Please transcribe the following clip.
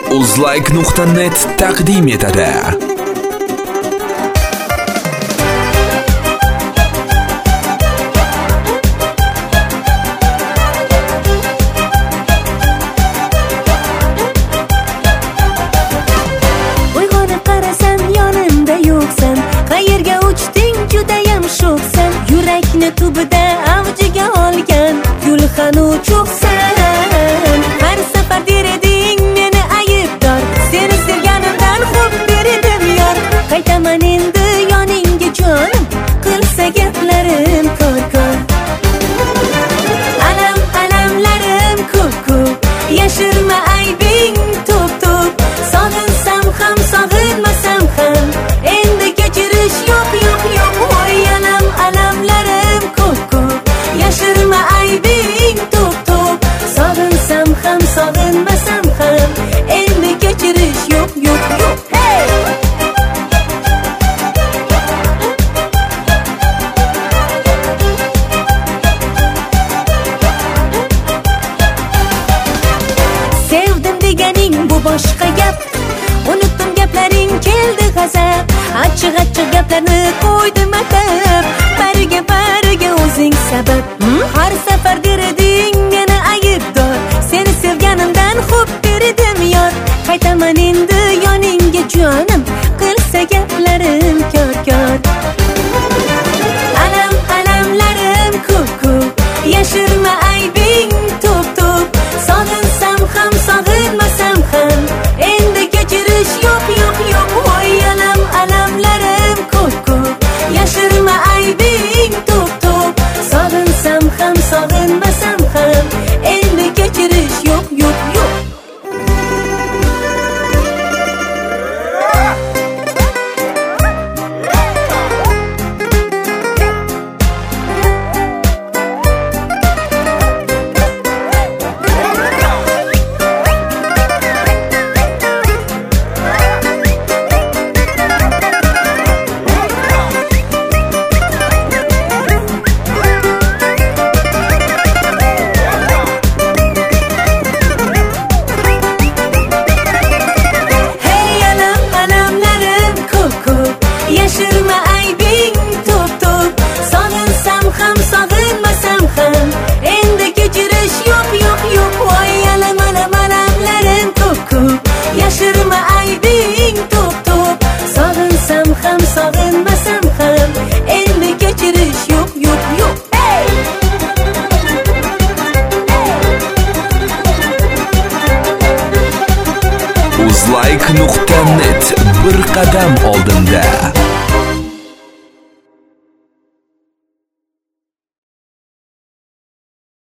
Uzlike.net taqdim etadi. Uyg'onib qarasam yonimda yo'qsan, qayerga uchding judayam sho'xsan, yurakni tubida avjiga olgan gulxan uchoqsan. Har safar der eding meni aybdor, seni sevganimdan xo'p berdim yor. Qaytaman endi yoningga jonim, qilsa gaplarim ko'r-ko'r. Alamlarim ko'p-ko'p, yashirma aybing to'p-to'p. Sog'insam ham sog'inmasam ham endi kechirish yo'q. Voy alamlarim ko'p-ko'p, yashirma aybing to'p-to'p. Sog'insam ham sog'inmasam ham endi kechirish yo'q. Hey! Sevdim deganing bu boshqa gap, unutdim gaplaring keldi g'azab. Achchiq gaplarni qo'ydim atab, bariga o'zing sabab. Har safar der eding meni aybdor, seni sevganimdan xo'p berdim yor. Qaytaman endi yoningga jonim, qilsa gaplarim ko'r-ko'r. Alamlarim ko'p-ko'p, yashirma aybing to'p-to'p. Sog'insam ham sog'inmasam ham endi kechirish yo'q. Voy alamlarim ko'p-ko'p, yashirma aybing to'p-to'p. Sog'insam ham sog'inmasam ham endi kechirish yo'q. Yashirma aybing to'p-to'p. Sog'insam ham sog'inmasam ham endi kechirish yo'q. Voy alamlarim ko'p-ko'p, yashirma aybing to'p-to'p. Sog'insam ham sog'inmasam ham endi kechirish yo'q. Hey! Uzlike.net bir qadam oldinda.